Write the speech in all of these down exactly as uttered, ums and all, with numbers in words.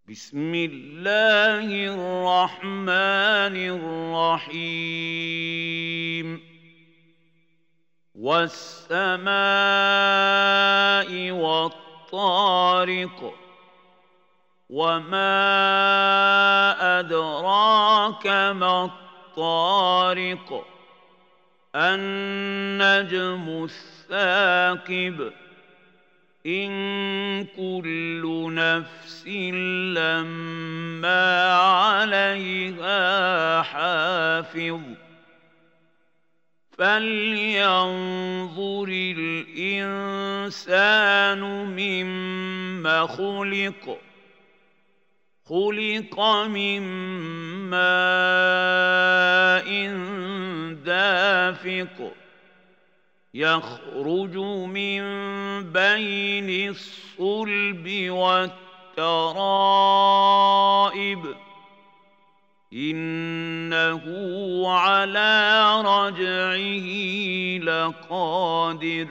بسم الله الرحمن الرحيم والسماء والطارق وما أدراك ما الطارق النجم الثاقب إن كل نفس لما عليها حافظ فلينظر الإنسان مما خلق خلق من ماء دافق يخرج من بين الصلب والترائب إنه على رجعه لقادر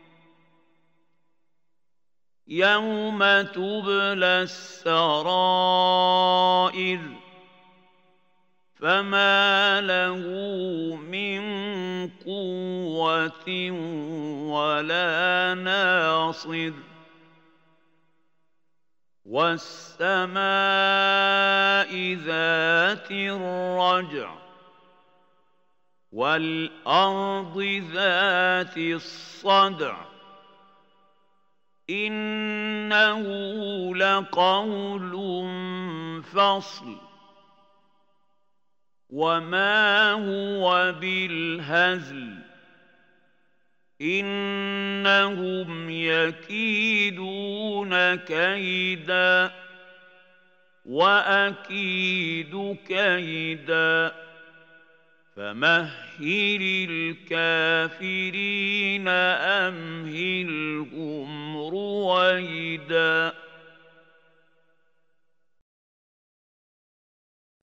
يوم تبلى السرائر فما له من قوة ولا ناصر والسماء ذات الرجع والأرض ذات الصدع إنه لقول فصل وما هو بالهزل إنهم يكيدون كيدا وأكيد كيدا فمهل الكافرين أمهلهم رويدا